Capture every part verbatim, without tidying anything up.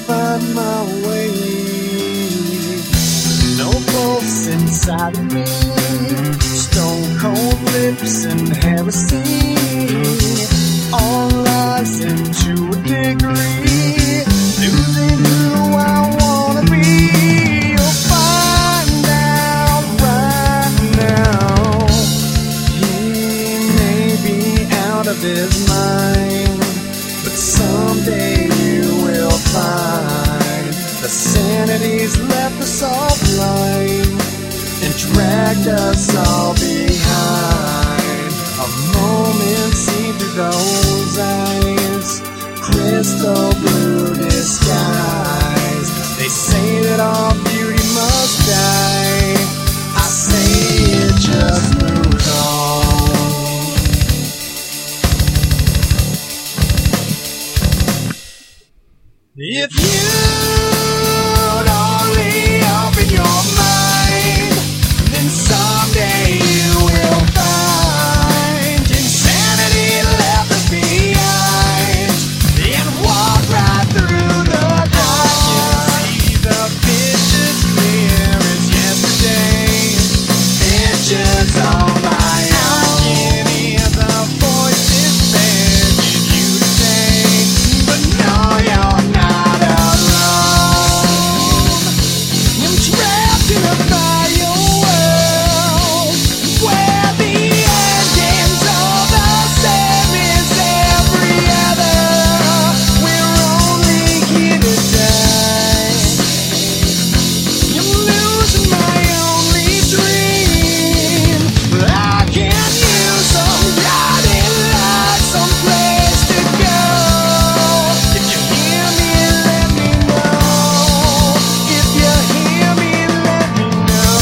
find my way. No pulse inside of me, stone cold lips and heresy. All lies into a degree, losing who I wanna be. You'll find out right now. He may be out of his mind, but someday you will find the sanity's left us all blind and dragged us all behind. A moment seen through those eyes, crystal blue disguise. They say that all beauty must die. I say it just moves on. If you'd only open your mind, then someday you will find insanity left us behind and walk right through the door. I can see the pictures clear as yesterday, pictures on my own. I can hear the voices begging you to stay, but no, you're not alone. I'm trapped in a fire world where the endings are the same as every other. We're only here to die. I'm losing my only dream. I can use some guiding light, some place to go. If you hear me, let me know. If you hear me, let me know.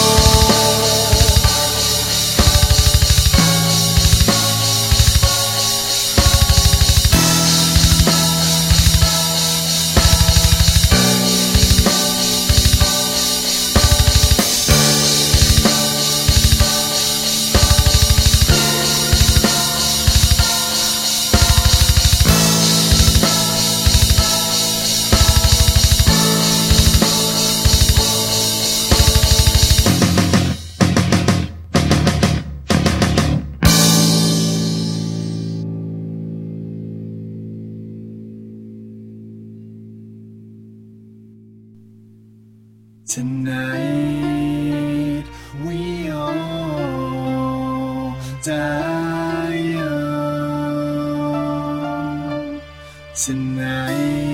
Tonight we all die young. Tonight